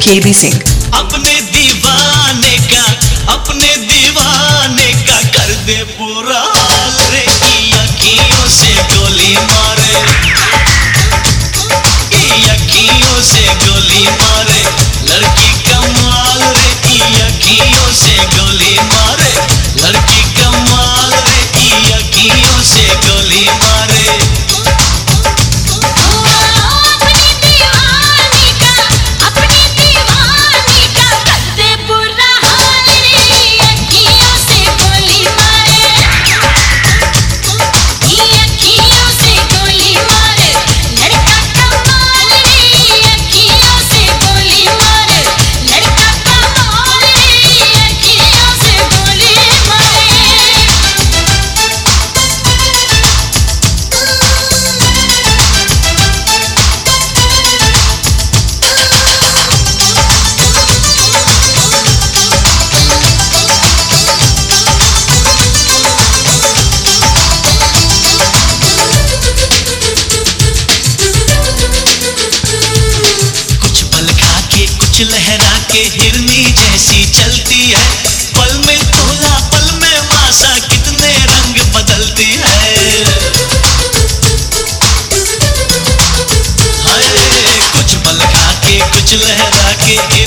KB Singh. अपने दीवाने का कर दे पूरा हाल रे, की अखियों से गोली मारे, की अखियों से गोली मारे, लड़की कमाल रे, की अखियों से गोली मारे, लड़की कमाल रे, की अखियों से गोली मारे। कुछ लहरा के हिरनी जैसी चलती है, पल में तोला पल में मासा, कितने रंग बदलती है। हाय कुछ पल खा के कुछ लहरा के